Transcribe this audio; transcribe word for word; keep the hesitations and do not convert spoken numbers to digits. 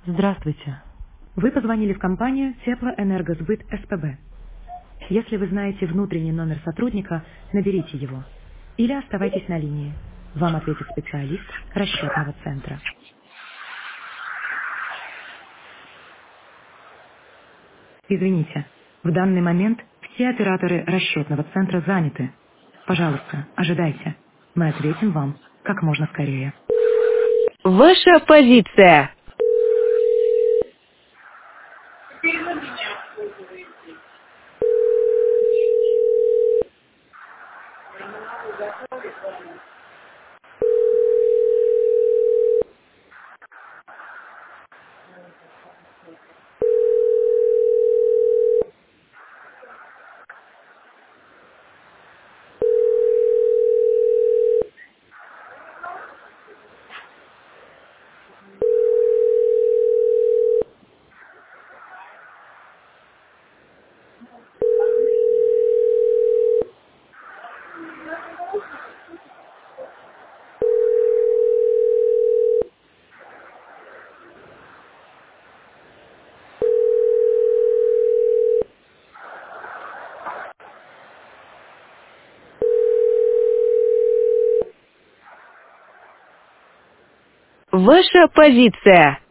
Здравствуйте. Вы позвонили в компанию Теплоэнергосбыт СПБ. Если вы знаете внутренний номер сотрудника, наберите его. Или оставайтесь на линии. Вам ответит специалист расчетного центра. Извините, в данный момент все операторы расчетного центра заняты. Пожалуйста, ожидайте. Мы ответим вам как можно скорее. Ваша позиция. Ваша позиция.